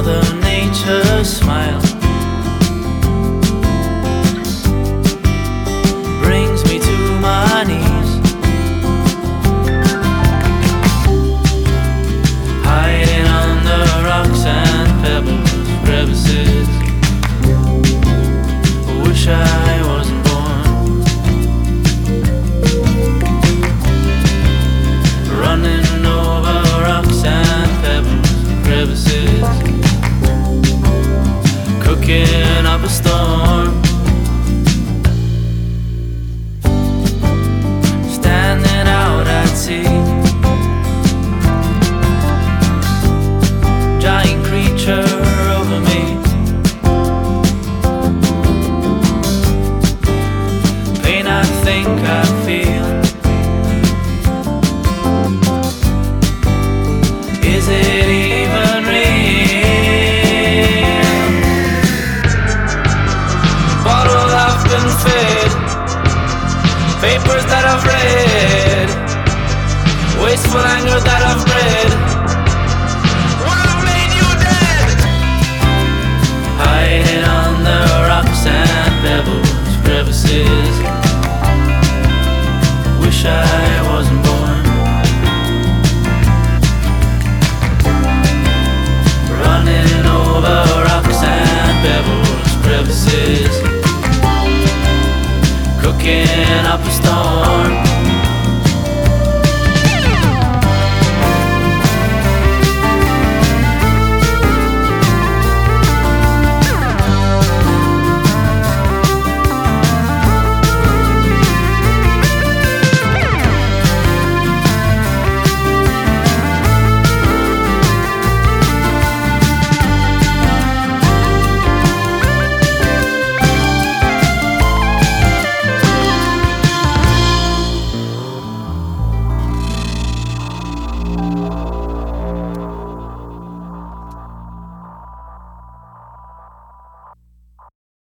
Mother Nature smile brings me to my knees, hiding under rocks and pebbles, crevices. I wish I wasn't born, running over rocks and pebbles, crevices, cooking up a storm.